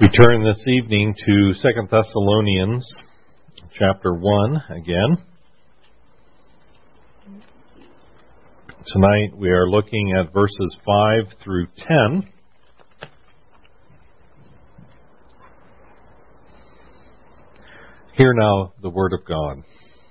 We turn this evening to 2 Thessalonians chapter 1 again. Tonight we are looking at verses 5 through 10. Hear now the word of God.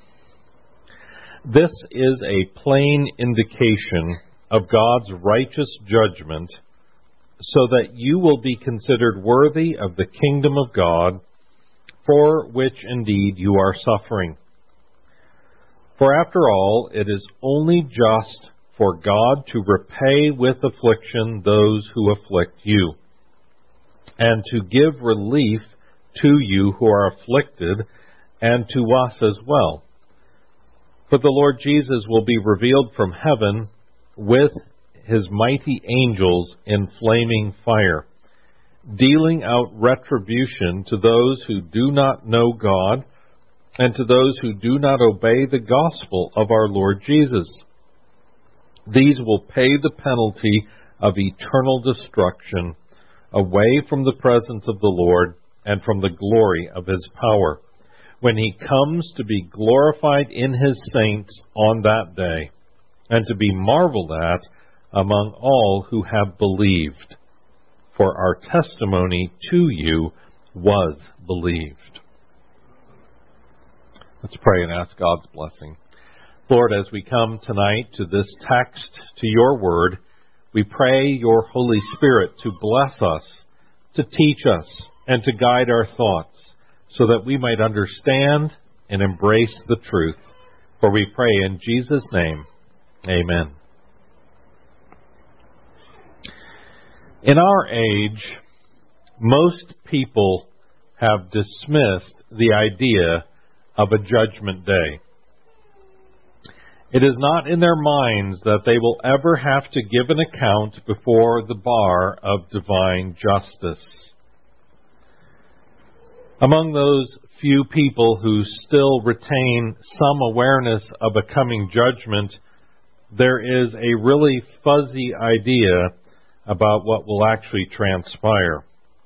This is a plain indication of God's righteous judgment, so that you will be considered worthy of the kingdom of God, for which indeed you are suffering. For after all, it is only just for God to repay with affliction those who afflict you, and to give relief to you who are afflicted, and to us as well. For the Lord Jesus will be revealed from heaven with His mighty angels in flaming fire, dealing out retribution to those who do not know God and to those who do not obey the gospel of our Lord Jesus. These will pay the penalty of eternal destruction away from the presence of the Lord and from the glory of His power, when He comes to be glorified in His saints on that day, and to be marveled at among all who have believed, for our testimony to you was believed. Let's pray and ask God's blessing. Lord, as we come tonight to this text, to your word, we pray your Holy Spirit to bless us, to teach us, and to guide our thoughts, so that we might understand and embrace the truth. For we pray in Jesus' name, amen. In our age, most people have dismissed the idea of a judgment day. It is not in their minds that they will ever have to give an account before the bar of divine justice. Among those few people who still retain some awareness of a coming judgment, there is a really fuzzy idea about what will actually transpire.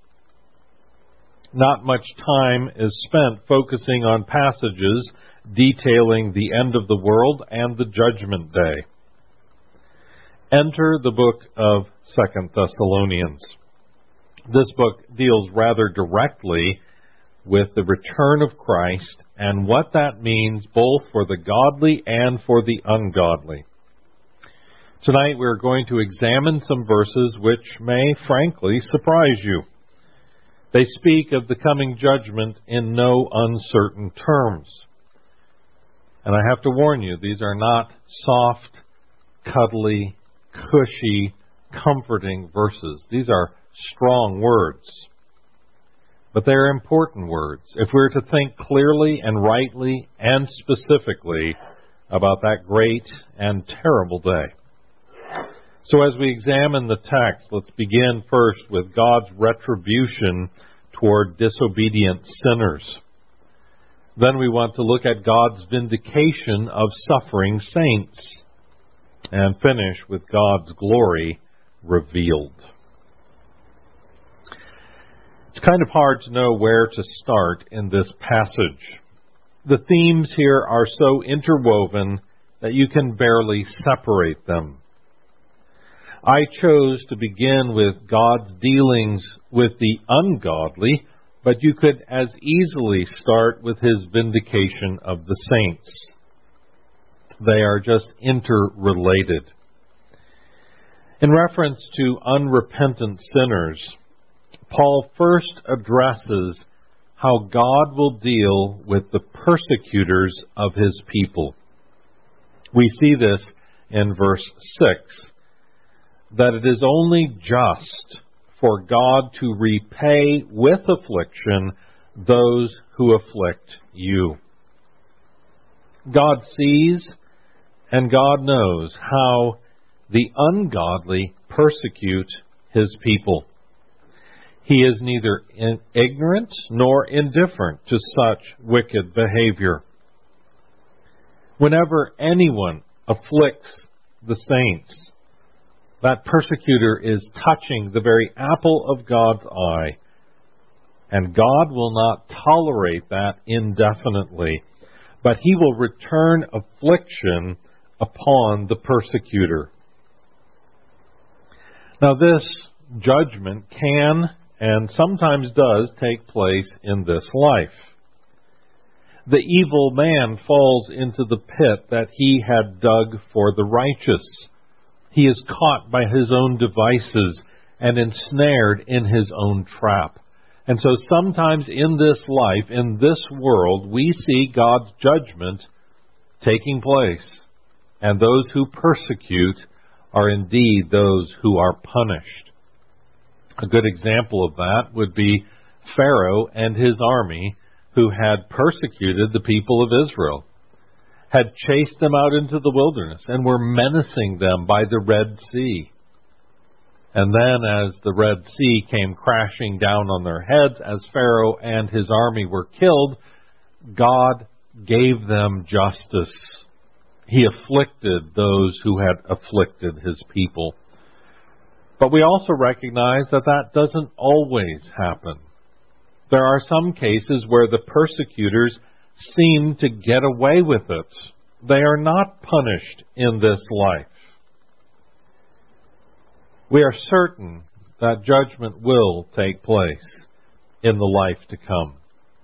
Not much time is spent focusing on passages detailing the end of the world and the judgment day. Enter the book of 2 Thessalonians. This book deals rather directly with the return of Christ and what that means both for the godly and for the ungodly. Tonight we're going to examine some verses which may, frankly, surprise you. They speak of the coming judgment in no uncertain terms. And I have to warn you, these are not soft, cuddly, cushy, comforting verses. These are strong words. But they are important words if we're to think clearly and rightly and specifically about that great and terrible day. So as we examine the text, let's begin first with God's retribution toward disobedient sinners. Then we want to look at God's vindication of suffering saints, and finish with God's glory revealed. It's kind of hard to know where to start in this passage. The themes here are so interwoven that you can barely separate them. I chose to begin with God's dealings with the ungodly, but you could as easily start with His vindication of the saints. They are just interrelated. In reference to unrepentant sinners, Paul first addresses how God will deal with the persecutors of His people. We see this in verse 6. That it is only just for God to repay with affliction those who afflict you. God sees and God knows how the ungodly persecute His people. He is neither ignorant nor indifferent to such wicked behavior. Whenever anyone afflicts the saints, that persecutor is touching the very apple of God's eye, And God will not tolerate that indefinitely, but He will return affliction upon the persecutor. Now this judgment can and sometimes does take place in this life. The evil man falls into the pit that he had dug for the righteous. He is caught by his own devices and ensnared in his own trap. And so sometimes in this life, in this world, we see God's judgment taking place. And those who persecute are indeed those who are punished. A good example of that would be Pharaoh and his army, who had persecuted the people of Israel, had chased them out into the wilderness and were menacing them by the Red Sea. And then as the Red Sea came crashing down on their heads, as Pharaoh and his army were killed, God gave them justice. He afflicted those who had afflicted His people. But we also recognize that that doesn't always happen. There are some cases where the persecutors seem to get away with it. They are not punished in this life. We are certain that judgment will take place in the life to come.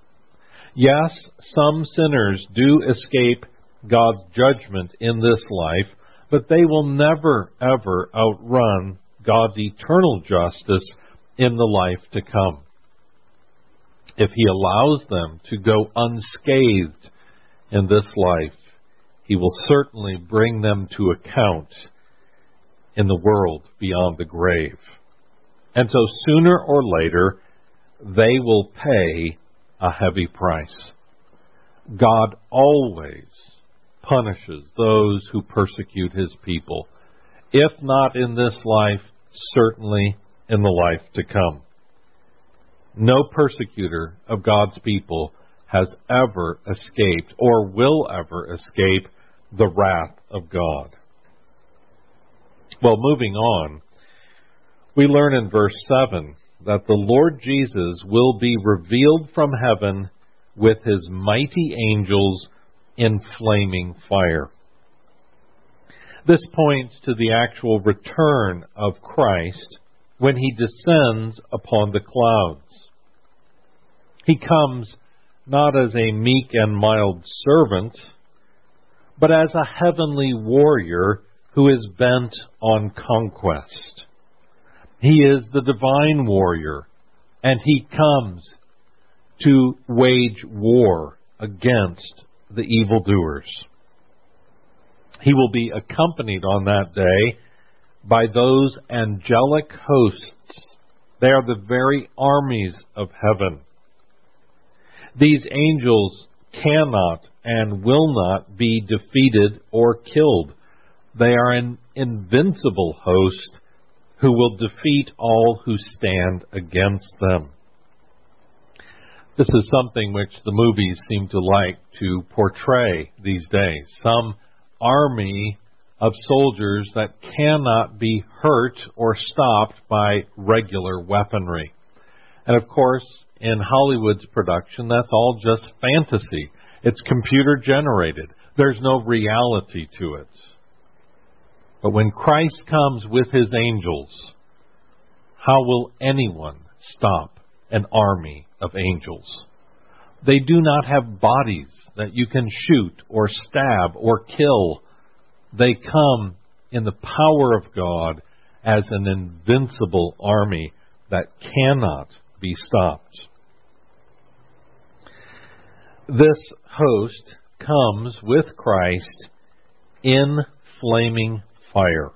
Yes, some sinners do escape God's judgment in this life, but they will never, ever outrun God's eternal justice in the life to come. If He allows them to go unscathed in this life, He will certainly bring them to account in the world beyond the grave. And so sooner or later, they will pay a heavy price. God always punishes those who persecute His people, if not in this life, certainly in the life to come. No persecutor of God's people has ever escaped or will ever escape the wrath of God. Well, moving on, we learn in verse 7 that the Lord Jesus will be revealed from heaven with His mighty angels in flaming fire. This points to the actual return of Christ when He descends upon the clouds. He comes not as a meek and mild servant, but as a heavenly warrior who is bent on conquest. He is the divine warrior, and He comes to wage war against the evildoers. He will be accompanied on that day by those angelic hosts. They are the very armies of heaven. These angels cannot and will not be defeated or killed. They are an invincible host who will defeat all who stand against them. This is something which the movies seem to like to portray these days. Some army of soldiers that cannot be hurt or stopped by regular weaponry. And of course, in Hollywood's production, that's all just fantasy. It's computer generated. There's no reality to it. But when Christ comes with His angels, how will anyone stop an army of angels? They do not have bodies that you can shoot or stab or kill. They come in the power of God as an invincible army that cannot be stopped. This host comes with Christ in flaming fire.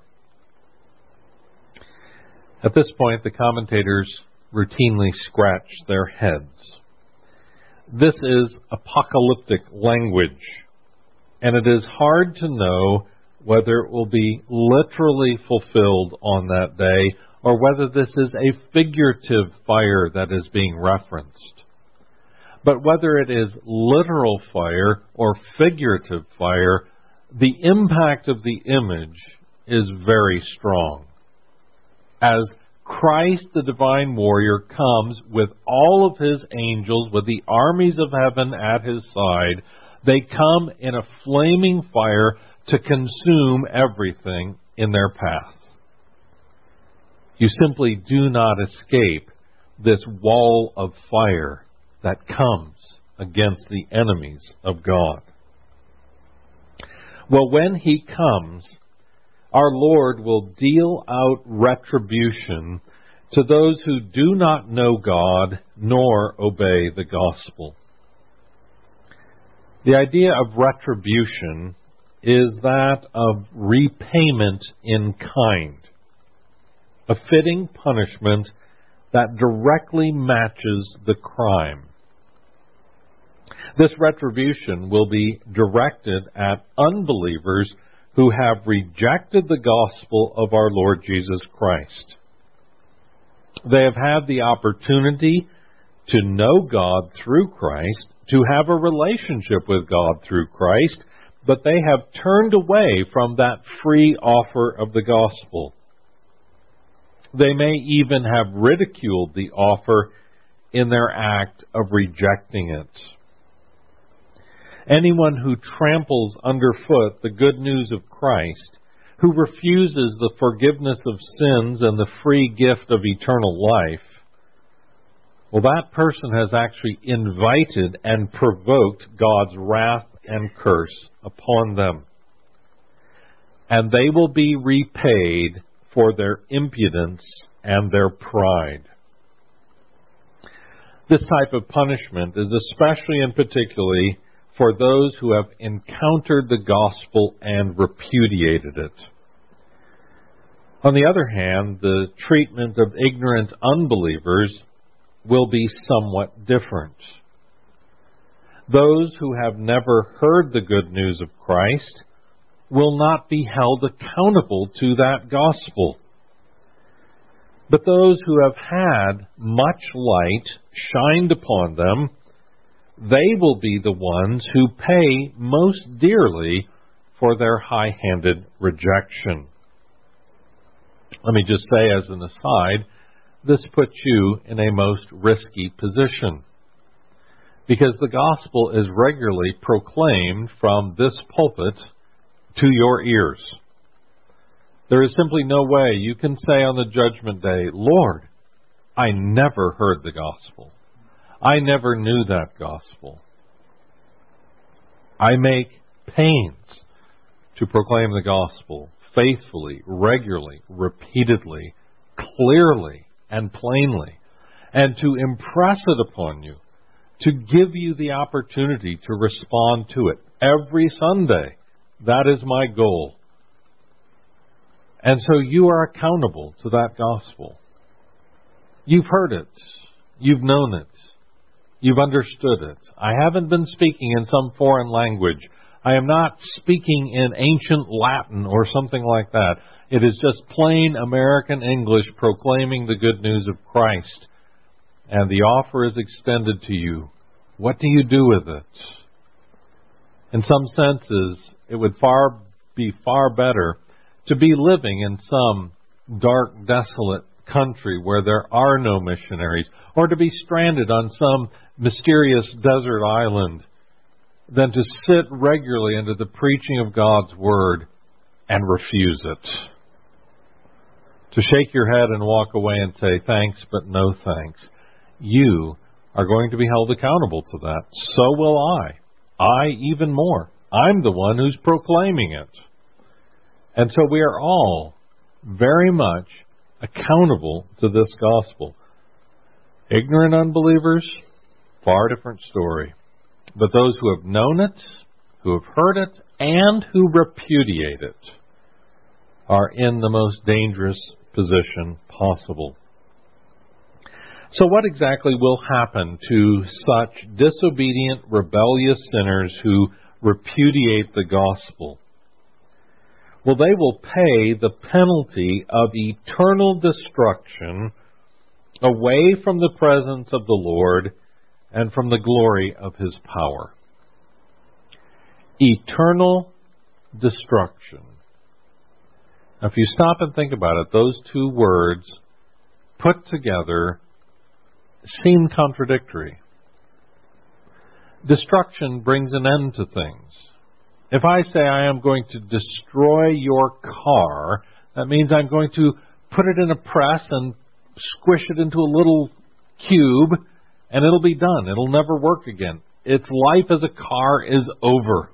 At this point, the commentators routinely scratch their heads. This is apocalyptic language, and it is hard to know whether it will be literally fulfilled on that day or whether this is a figurative fire that is being referenced. But whether it is literal fire or figurative fire, the impact of the image is very strong. As Christ, the divine warrior, comes with all of his angels, with the armies of heaven at his side. They come in a flaming fire to consume everything in their path. You simply do not escape this wall of fire that comes against the enemies of God. Well, when he comes, our Lord will deal out retribution to those who do not know God nor obey the gospel. The idea of retribution is that of repayment in kind, a fitting punishment that directly matches the crime. This retribution will be directed at unbelievers who have rejected the gospel of our Lord Jesus Christ. They have had the opportunity to know God through Christ, to have a relationship with God through Christ, but they have turned away from that free offer of the gospel. They may even have ridiculed the offer in their act of rejecting it. Anyone who tramples underfoot the good news of Christ, who refuses the forgiveness of sins and the free gift of eternal life, well, that person has actually invited and provoked God's wrath and curse upon them. And they will be repaid for their impudence and their pride. This type of punishment is especially and particularly for those who have encountered the gospel and repudiated it. On the other hand, the treatment of ignorant unbelievers will be somewhat different. Those who have never heard the good news of Christ will not be held accountable to that gospel. But those who have had much light shined upon them, they will be the ones who pay most dearly for their high-handed rejection. Let me just say as an aside, this puts you in a most risky position, because the gospel is regularly proclaimed from this pulpit to your ears. There is simply no way you can say on the judgment day, Lord, I never heard the gospel. I never knew that gospel. I make pains to proclaim the gospel faithfully, regularly, repeatedly, clearly, and plainly, and to impress it upon you, to give you the opportunity to respond to it every Sunday. That is my goal. And so you are accountable to that gospel. You've heard it. You've known it. You've understood it. I haven't been speaking in some foreign language. I am not speaking in ancient Latin or something like that. It is just plain American English proclaiming the good news of Christ. And the offer is extended to you. What do you do with it? In some senses, it would be far better to be living in some dark, desolate country where there are no missionaries, or to be stranded on some mysterious desert island, than to sit regularly under the preaching of God's Word and refuse it. To shake your head and walk away and say, thanks, but no thanks. You are going to be held accountable to that. So will I. I even more. I'm the one who's proclaiming it. And so we are all very much accountable to this gospel. Ignorant unbelievers, far different story. But those who have known it, who have heard it, and who repudiate it are in the most dangerous position possible. So what exactly will happen to such disobedient, rebellious sinners who repudiate the gospel? Well, they will pay the penalty of eternal destruction away from the presence of the Lord and from the glory of His power. Eternal destruction. Now, if you stop and think about it, those two words put together seem contradictory. Destruction brings an end to things. If I say I am going to destroy your car, that means I'm going to put it in a press and squish it into a little cube, and it'll be done. It'll never work again. Its life as a car is over.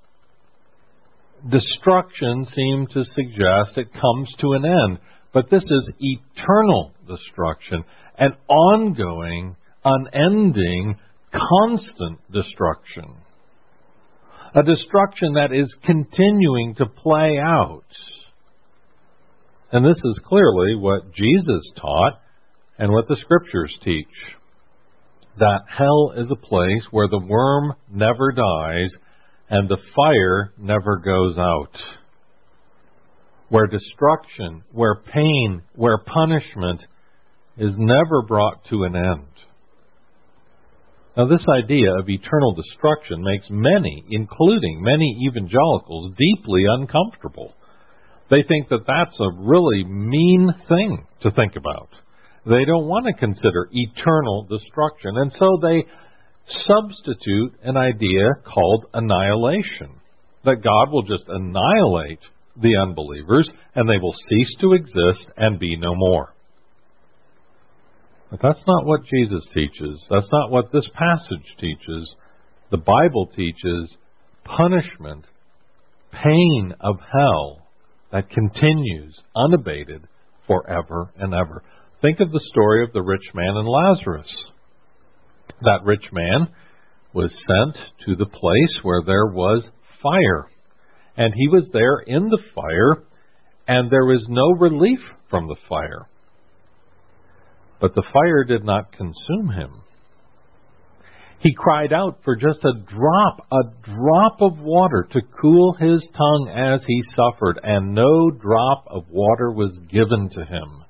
Destruction seems to suggest it comes to an end, but this is eternal destruction, an ongoing, unending, constant destruction. A destruction that is continuing to play out. And this is clearly what Jesus taught and what the Scriptures teach. That hell is a place where the worm never dies and the fire never goes out. Where destruction, where pain, where punishment is never brought to an end. Now, this idea of eternal destruction makes many, including many evangelicals, deeply uncomfortable. They think that that's a really mean thing to think about. They don't want to consider eternal destruction, and so they substitute an idea called annihilation, that God will just annihilate the unbelievers and they will cease to exist and be no more. But that's not what Jesus teaches. That's not what this passage teaches. The Bible teaches punishment, pain of hell that continues unabated forever and ever. Think of the story of the rich man and Lazarus. That rich man was sent to the place where there was fire. And he was there in the fire, and there was no relief from the fire. But the fire did not consume him. He cried out for just a drop of water to cool his tongue as he suffered, and no drop of water was given to him.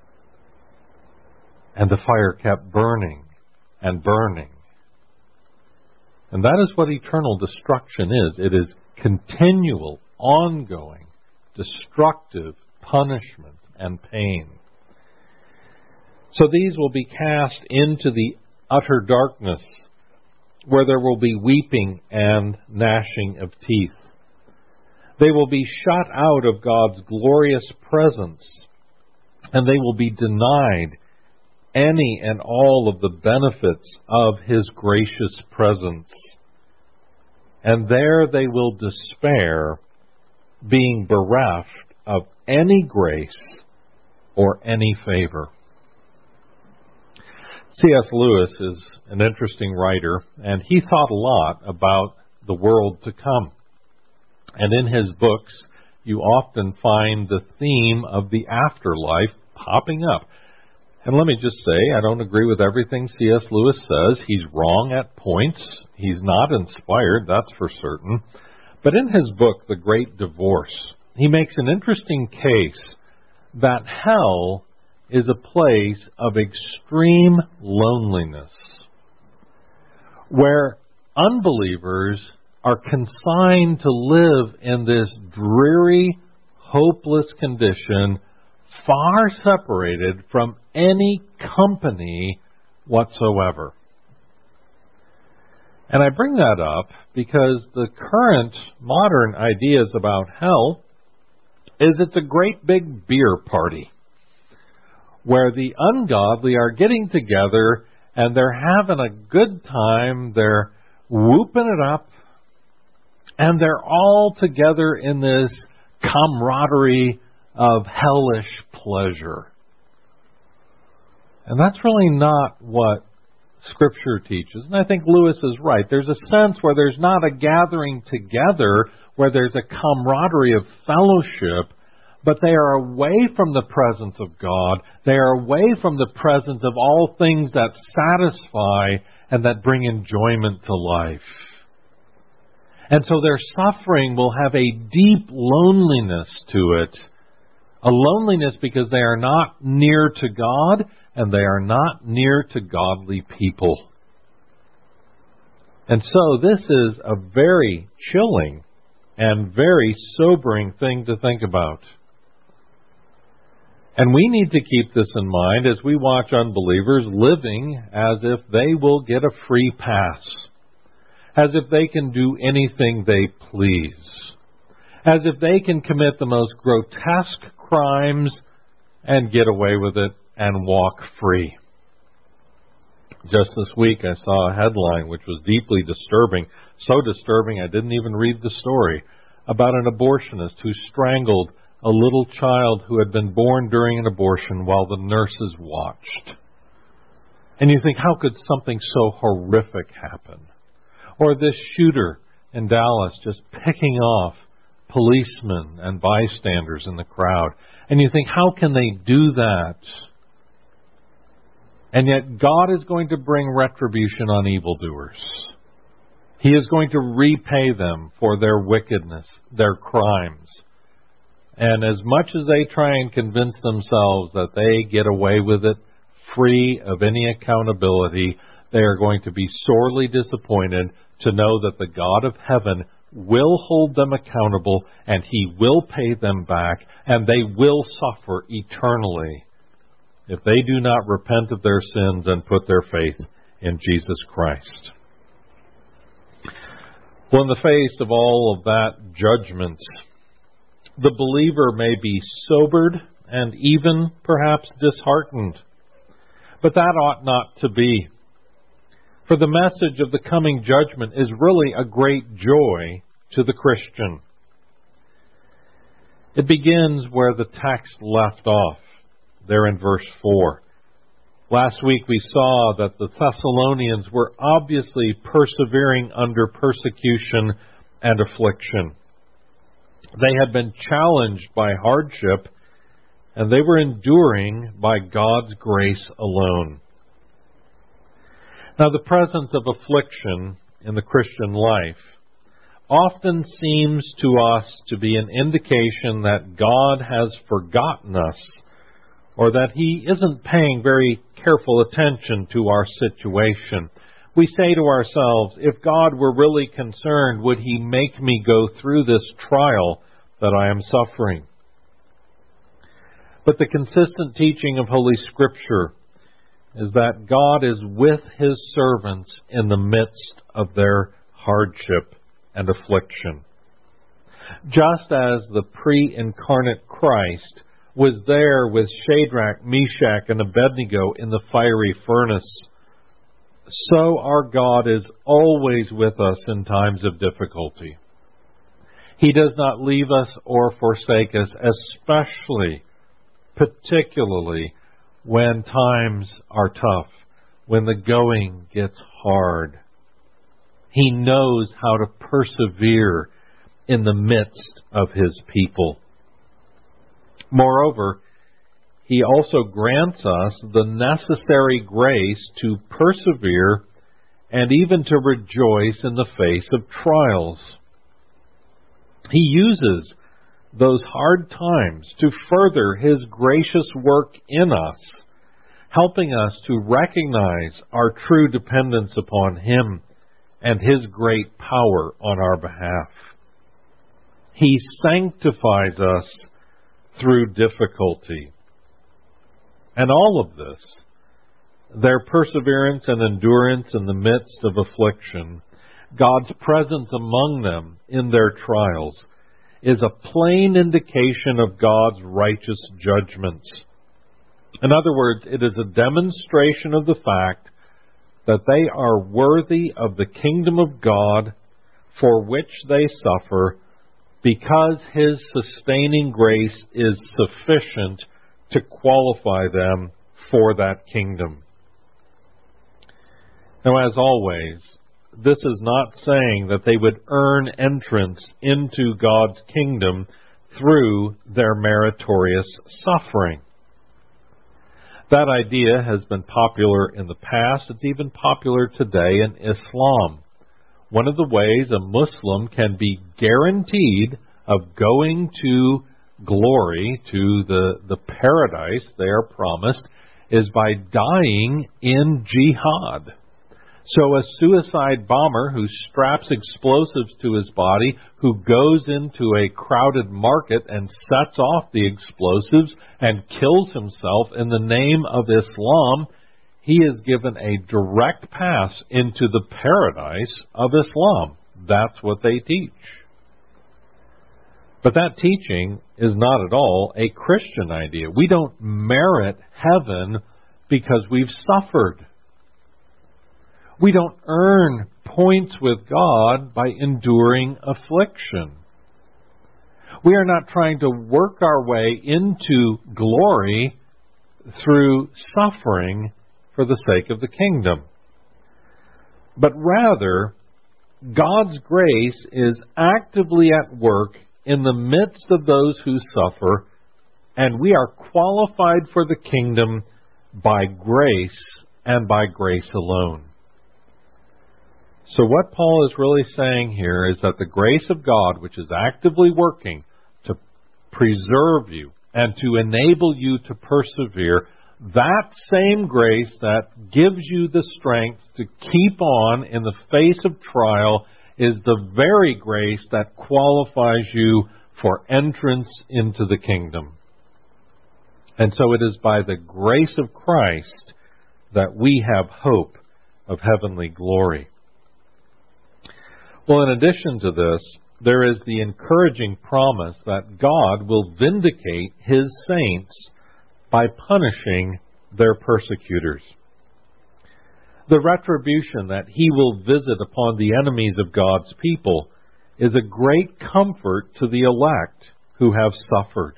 And the fire kept burning and burning. And that is what eternal destruction is. It is continual, ongoing, destructive punishment and pain. So these will be cast into the utter darkness, where there will be weeping and gnashing of teeth. They will be shut out of God's glorious presence, and they will be denied any and all of the benefits of His gracious presence. And there they will despair, being bereft of any grace or any favor. C.S. Lewis is an interesting writer, and he thought a lot about the world to come. And in his books, you often find the theme of the afterlife popping up. And let me just say, I don't agree with everything C.S. Lewis says. He's wrong at points. He's not inspired, that's for certain. But in his book, The Great Divorce, he makes an interesting case that hell is a place of extreme loneliness, where unbelievers are consigned to live in this dreary, hopeless condition, far separated from any company whatsoever. And I bring that up because the current modern ideas about hell is it's a great big beer party, where the ungodly are getting together and they're having a good time, they're whooping it up, and they're all together in this camaraderie of hellish pleasure. And that's really not what Scripture teaches. And I think Lewis is right. There's a sense where there's not a gathering together, where there's a camaraderie of fellowship, but they are away from the presence of God. They are away from the presence of all things that satisfy and that bring enjoyment to life. And so their suffering will have a deep loneliness to it. A loneliness because they are not near to God and they are not near to godly people. And so this is a very chilling and very sobering thing to think about. And we need to keep this in mind as we watch unbelievers living as if they will get a free pass, as if they can do anything they please, as if they can commit the most grotesque crimes and get away with it and walk free. Just this week I saw a headline which was deeply disturbing, so disturbing I didn't even read the story, about an abortionist who strangled a little child who had been born during an abortion while the nurses watched. And you think, how could something so horrific happen? Or this shooter in Dallas just picking off policemen and bystanders in the crowd. And you think, how can they do that? And yet God is going to bring retribution on evildoers. He is going to repay them for their wickedness, their crimes. And as much as they try and convince themselves that they get away with it, free of any accountability, they are going to be sorely disappointed to know that the God of heaven will hold them accountable, and He will pay them back, and they will suffer eternally if they do not repent of their sins and put their faith in Jesus Christ. Well, in the face of all of that judgment, the believer may be sobered and even perhaps disheartened. But that ought not to be. For the message of the coming judgment is really a great joy to the Christian. It begins where the text left off, there in verse 4. Last week we saw that the Thessalonians were obviously persevering under persecution and affliction. They had been challenged by hardship, and they were enduring by God's grace alone. Now, the presence of affliction in the Christian life often seems to us to be an indication that God has forgotten us, or that He isn't paying very careful attention to our situation. We say to ourselves, if God were really concerned, would He make me go through this trial that I am suffering? But the consistent teaching of Holy Scripture is that God is with His servants in the midst of their hardship and affliction. Just as the pre-incarnate Christ was there with Shadrach, Meshach, and Abednego in the fiery furnace, so our God is always with us in times of difficulty. He does not leave us or forsake us, particularly when times are tough, when the going gets hard. He knows how to persevere in the midst of His people. Moreover, He also grants us the necessary grace to persevere and even to rejoice in the face of trials. He uses those hard times to further His gracious work in us, helping us to recognize our true dependence upon Him and His great power on our behalf. He sanctifies us through difficulty. And all of this, their perseverance and endurance in the midst of affliction, God's presence among them in their trials, is a plain indication of God's righteous judgments. In other words, it is a demonstration of the fact that they are worthy of the kingdom of God for which they suffer, because His sustaining grace is sufficient to qualify them for that kingdom. Now, as always, this is not saying that they would earn entrance into God's kingdom through their meritorious suffering. That idea has been popular in the past. It's even popular today in Islam. One of the ways a Muslim can be guaranteed of going to glory, to the paradise they are promised, is by dying in jihad. So a suicide bomber who straps explosives to his body, who goes into a crowded market and sets off the explosives and kills himself in the name of Islam, he is given a direct pass into the paradise of Islam. That's what they teach. But that teaching is not at all a Christian idea. We don't merit heaven because we've suffered. We don't earn points with God by enduring affliction. We are not trying to work our way into glory through suffering for the sake of the kingdom. But rather, God's grace is actively at work in the midst of those who suffer, and we are qualified for the kingdom by grace and by grace alone. So what Paul is really saying here is that the grace of God, which is actively working to preserve you and to enable you to persevere, that same grace that gives you the strength to keep on in the face of trial is the very grace that qualifies you for entrance into the kingdom. And so it is by the grace of Christ that we have hope of heavenly glory. Well, in addition to this, there is the encouraging promise that God will vindicate His saints by punishing their persecutors. The retribution that He will visit upon the enemies of God's people is a great comfort to the elect who have suffered.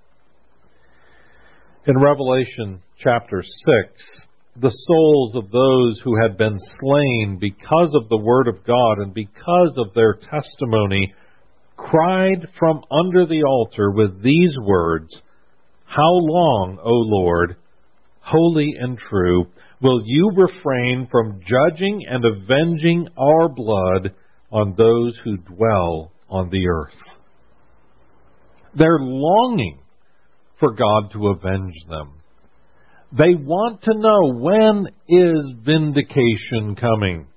In Revelation chapter 6, the souls of those who had been slain because of the Word of God and because of their testimony cried from under the altar with these words, "How long, O Lord, holy and true, will you refrain from judging and avenging our blood on those who dwell on the earth?" They're longing for God to avenge them. They want to know, when is vindication coming?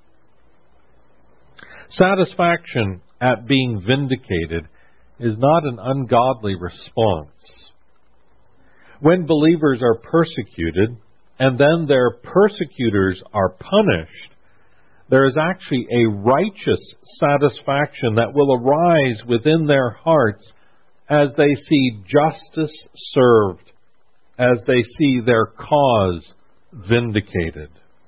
Satisfaction at being vindicated is not an ungodly response. When believers are persecuted, and then their persecutors are punished, there is actually a righteous satisfaction that will arise within their hearts as they see justice served, as they see their cause vindicated.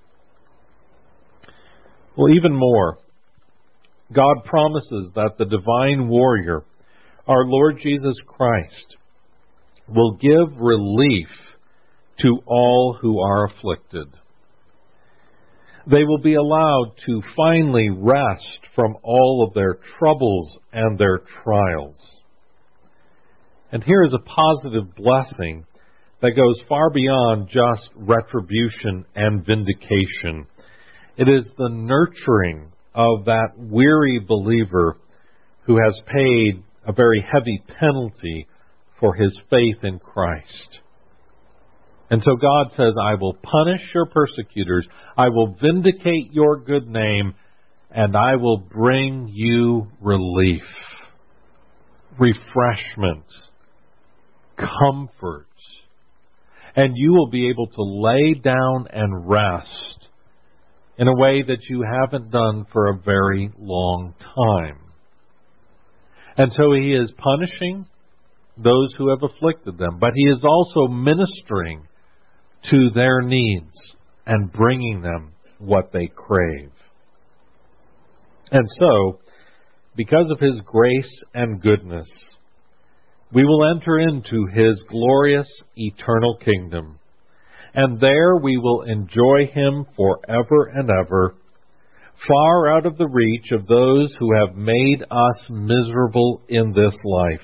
Well, even more, God promises that the divine warrior, our Lord Jesus Christ, will give relief to all who are afflicted. They will be allowed to finally rest from all of their troubles and their trials. And here is a positive blessing that goes far beyond just retribution and vindication. It is the nurturing of that weary believer who has paid a very heavy penalty for his faith in Christ. And so God says, I will punish your persecutors, I will vindicate your good name, and I will bring you relief, refreshment, comfort. And you will be able to lay down and rest in a way that you haven't done for a very long time. And so He is punishing those who have afflicted them, but He is also ministering to their needs and bringing them what they crave. And so, because of His grace and goodness, we will enter into His glorious eternal kingdom, and there we will enjoy Him forever and ever, far out of the reach of those who have made us miserable in this life.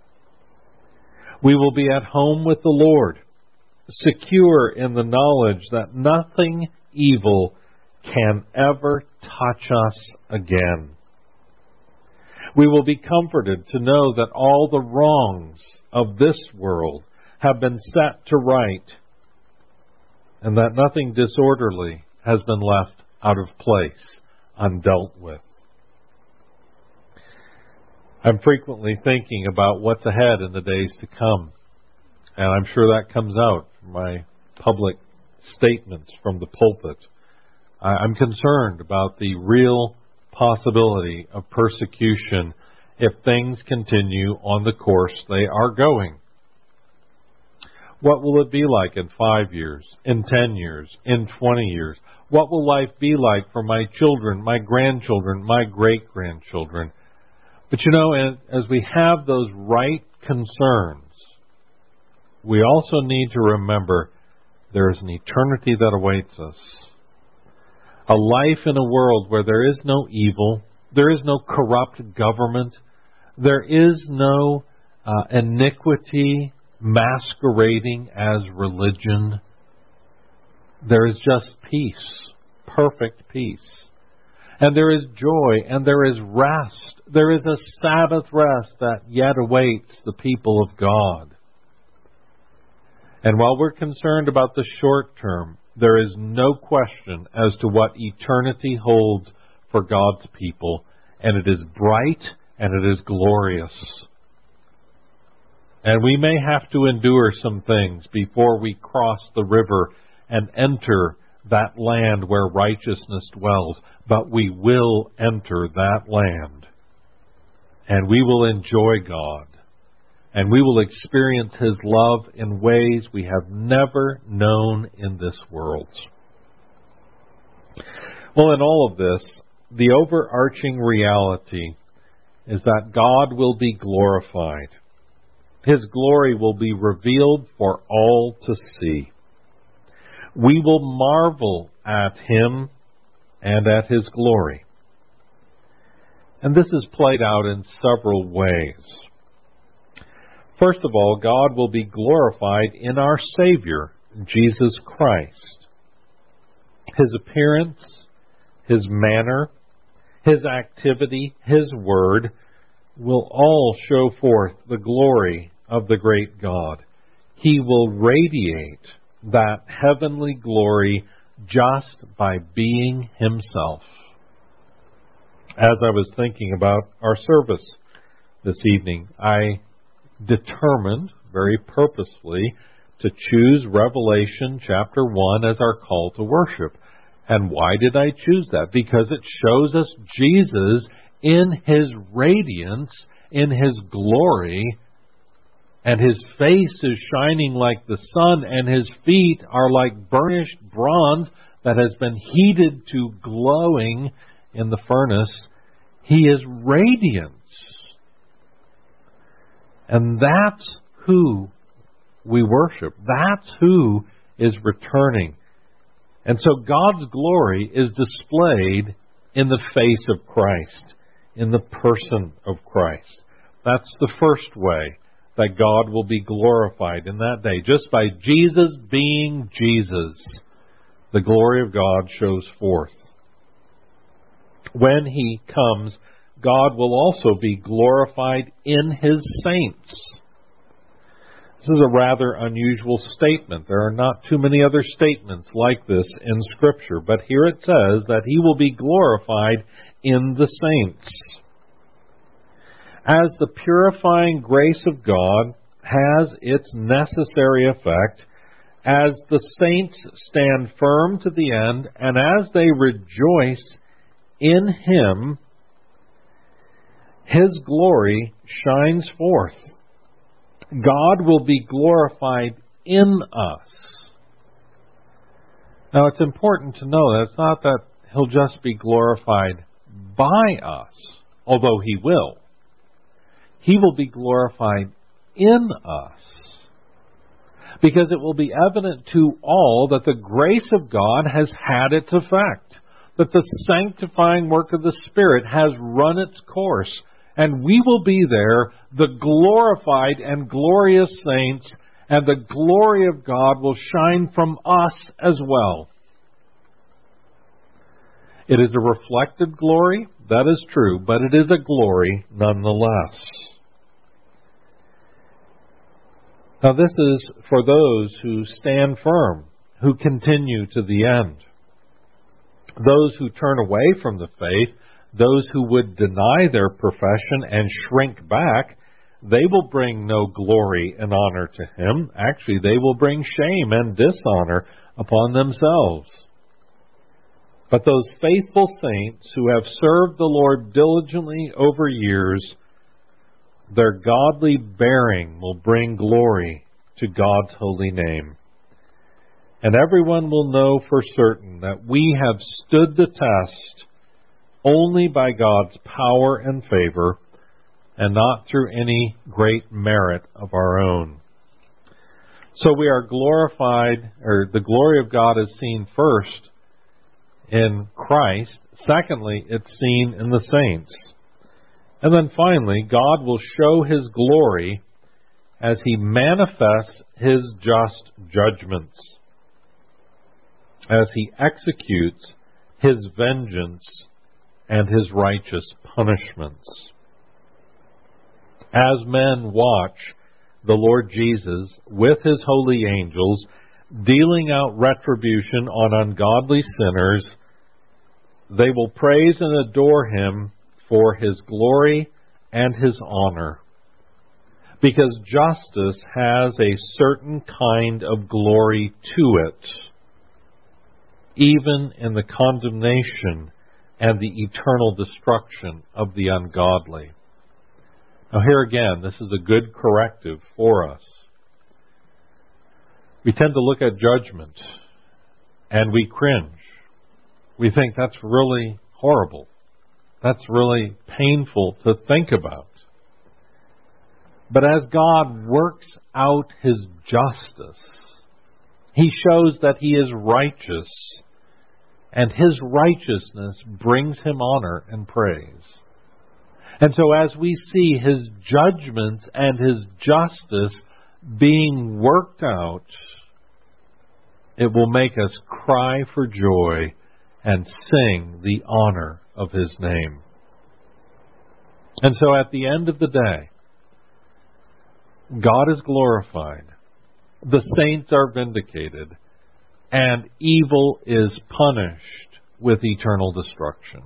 We will be at home with the Lord, secure in the knowledge that nothing evil can ever touch us again. We will be comforted to know that all the wrongs of this world have been set to right, and that nothing disorderly has been left out of place, undealt with. I'm frequently thinking about what's ahead in the days to come, and I'm sure that comes out from my public statements from the pulpit. I'm concerned about the real possibility of persecution if things continue on the course they are going. What will it be like in 5 years, in 10 years, in 20 years? What will life be like for my children, my grandchildren, my great-grandchildren? But as we have those right concerns, we also need to remember there is an eternity that awaits us. A life in a world where there is no evil, there is no corrupt government, there is no iniquity masquerading as religion. There is just peace, perfect peace. And there is joy, and there is rest. There is a Sabbath rest that yet awaits the people of God. And while we're concerned about the short term, there is no question as to what eternity holds for God's people, and it is bright and it is glorious. And we may have to endure some things before we cross the river and enter that land where righteousness dwells, but we will enter that land. And we will enjoy God. And we will experience His love in ways we have never known in this world. Well, in all of this, the overarching reality is that God will be glorified. His glory will be revealed for all to see. We will marvel at Him and at His glory. And this is played out in several ways. First of all, God will be glorified in our Savior, Jesus Christ. His appearance, His manner, His activity, His word will all show forth the glory of the great God. He will radiate that heavenly glory just by being Himself. As I was thinking about our service this evening, I determined very purposefully to choose Revelation chapter 1 as our call to worship. And why did I choose that? Because it shows us Jesus in His radiance, in His glory, and His face is shining like the sun, and His feet are like burnished bronze that has been heated to glowing in the furnace. He is radiance. And that's who we worship. That's who is returning. And so God's glory is displayed in the face of Christ, in the person of Christ. That's the first way that God will be glorified in that day. Just by Jesus being Jesus, the glory of God shows forth. When He comes, God will also be glorified in His saints. This is a rather unusual statement. There are not too many other statements like this in Scripture, but here it says that He will be glorified in the saints. As the purifying grace of God has its necessary effect, as the saints stand firm to the end, and as they rejoice in Him, His glory shines forth. God will be glorified in us. Now, it's important to know that it's not that He'll just be glorified by us, although He will. He will be glorified in us, because it will be evident to all that the grace of God has had its effect, that the sanctifying work of the Spirit has run its course, and we will be there, the glorified and glorious saints, and the glory of God will shine from us as well. It is a reflected glory, that is true, but it is a glory nonetheless. Now, this is for those who stand firm, who continue to the end. Those who turn away from the faith, those who would deny their profession and shrink back, they will bring no glory and honor to him. Actually, they will bring shame and dishonor upon themselves. But those faithful saints who have served the Lord diligently over years, their godly bearing will bring glory to God's holy name. And everyone will know for certain that we have stood the test only by God's power and favor, and not through any great merit of our own. So we are glorified, or the glory of God is seen first in Christ. Secondly, it's seen in the saints. And then finally, God will show His glory as He manifests His just judgments, as He executes His vengeance and His righteous punishments. As men watch the Lord Jesus with His holy angels dealing out retribution on ungodly sinners, they will praise and adore Him for His glory and His honor. Because justice has a certain kind of glory to it, even in the condemnation and the eternal destruction of the ungodly. Now here again, this is a good corrective for us. We tend to look at judgment and we cringe. We think that's really horrible. That's really painful to think about. But as God works out His justice, He shows that He is righteous, and His righteousness brings Him honor and praise. And so as we see His judgments and His justice being worked out, it will make us cry for joy and sing the honor of His name. And so at the end of the day, God is glorified, the saints are vindicated, and evil is punished with eternal destruction.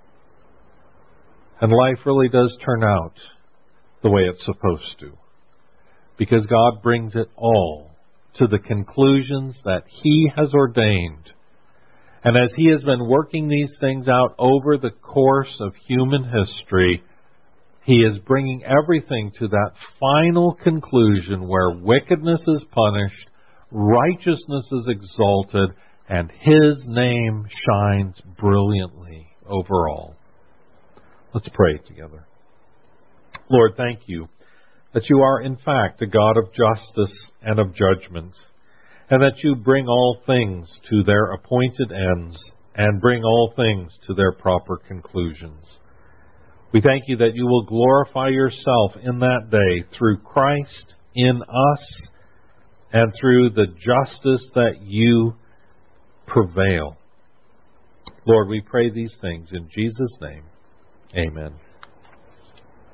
And life really does turn out the way it's supposed to, because God brings it all to the conclusions that He has ordained. And as He has been working these things out over the course of human history, He is bringing everything to that final conclusion where wickedness is punished, righteousness is exalted, and His name shines brilliantly over all. Let's pray together. Lord, thank You that You are in fact a God of justice and of judgment, and that You bring all things to their appointed ends and bring all things to their proper conclusions. We thank You that You will glorify Yourself in that day through Christ in us and through the justice that You prevail. Lord, we pray these things in Jesus' name. Amen.